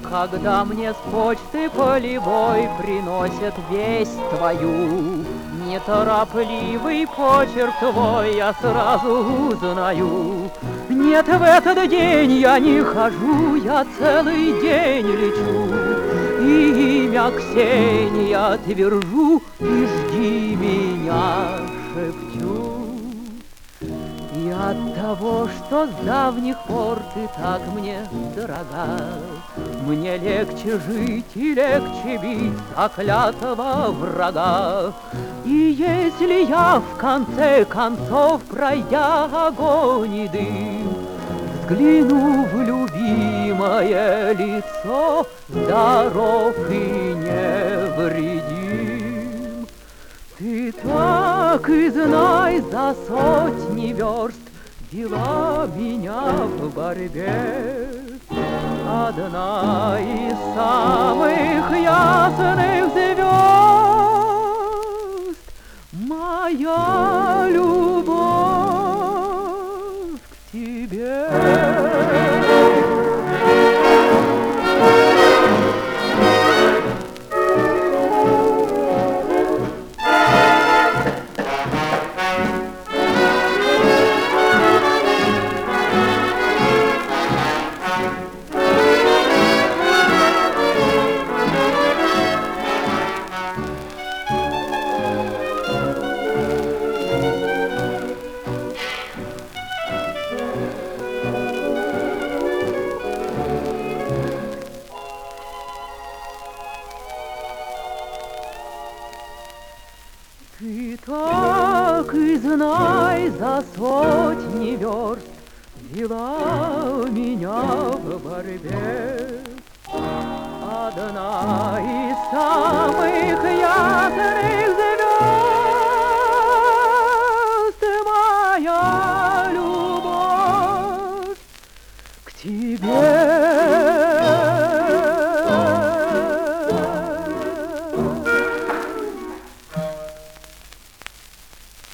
Когда мне с почты полевой приносят весть твою, неторопливый почерк твой я сразу узнаю. Нет, в этот день я не хожу, я целый день лечу. И имя Ксения твержу, и жди меня, шепчу. И от того, что с давних пор ты так мне дорога, мне легче жить и легче бить заклятого врага. И если я в конце концов, пройдя огонь и дым, взгляну в любимое лицо, здоров и невредим. Ты так и знай, за сотни верст вела меня в борьбе. Одна из самых ясных звезд моя любовь к тебе. Ты так и знай, за сотни верст вела меня в борьбе. Одна из самых ясных